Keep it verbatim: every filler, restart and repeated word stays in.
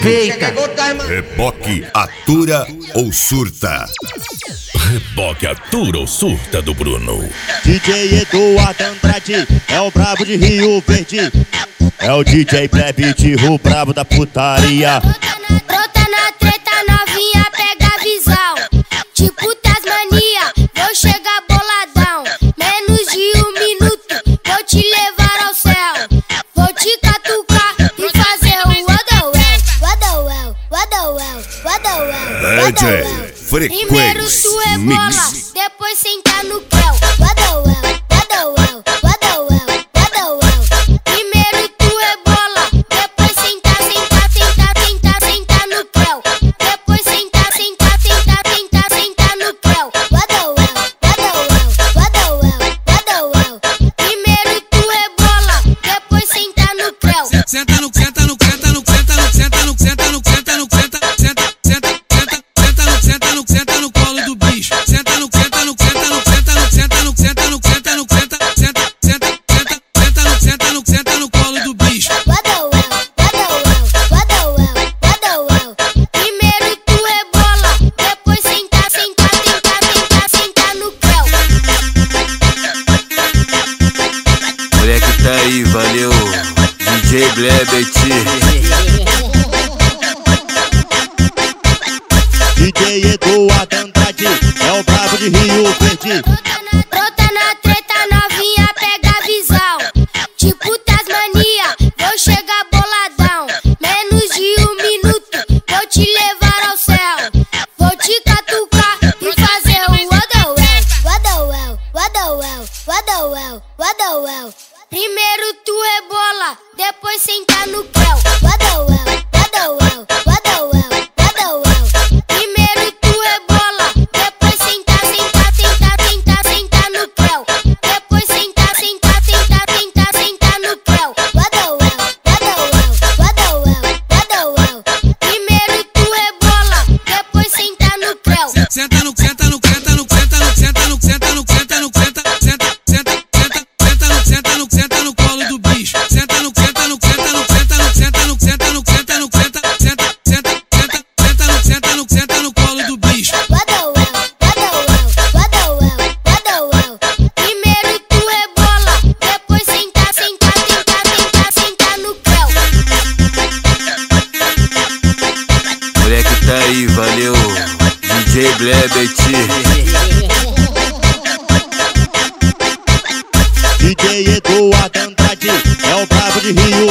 Feita. Reboque atura ou surta? Reboque atura ou surta do Bruno. D J Eduardo Andrade é o brabo de Rio Verde. É o D J Plebit, o brabo da putaria. Brota na treta, novinha, pega a visão. Tipo Tasmania, vou chegar boladão. Menos de um minuto, vou te levar ao céu. Vou te catucar e fazer o Wadawel, Wadawel, Wadawel, Wadawel, D J Primeiro Frequência tu rebola, Mix. depois senta no creu. Wadawel, Wadawel, Wadawel, Wadawel. Primeiro tu rebola, depois senta, senta, senta, senta, senta no creu. Depois senta, senta, senta, senta, senta no creu. Wadawel, Wadawel, Wadawel, Wadawel. Primeiro tu rebola, depois senta no creu. Senta no, senta no, senta no, senta no, senta no, senta no, senta no, senta, senta, senta, senta, senta no, senta no, senta no colo do bicho. Senta no, senta no, senta no, senta no, senta no, senta no, senta no, senta, senta, senta, senta, senta no, senta no, senta no colo do bicho. Wadawel, Wadawel, Wadawel, Wadawel. Primeiro tu rebola, depois senta, senta, senta, senta, senta no creu. Moleque tá aí, valeu, D J Blebet. D J Eduardo Andrade é o brabo de Rio Verde. Brota na treta, novinha, pega a visão. Tipo Tasmania, vou chegar boladão. Menos de um minuto, vou te levar ao céu. Vou te catucar e fazer o Wadawel, Wadawel, Wadawel, Wadawel, Wadawel. Primeiro tu rebola, depois senta no creu. Wadawel, Wadawel, Wadawel, Wadawel. Primeiro tu rebola, depois senta, senta, senta, senta, senta no creu. Depois senta, senta, senta, senta, senta no creu. Wadawel, Wadawel, Wadawel, Wadawel. Primeiro tu rebola, depois senta no creu. Senta no, senta no, senta no, senta no, senta no, senta no, senta no, senta, senta, senta, senta, senta no, senta no, senta no colo do bicho. Senta no, senta no, senta no, senta no, senta no, senta no, senta no, senta, senta, senta, senta, senta no, senta no, senta no colo do bicho. Wadawel, Wadawel, Wadawel, Wadawel. Primeiro tu rebola, depois senta, senta, senta, senta, senta no creu. Moleque tá aí, valeu, D J Blebet. D J Eduardo Andrade é o brabo de Rio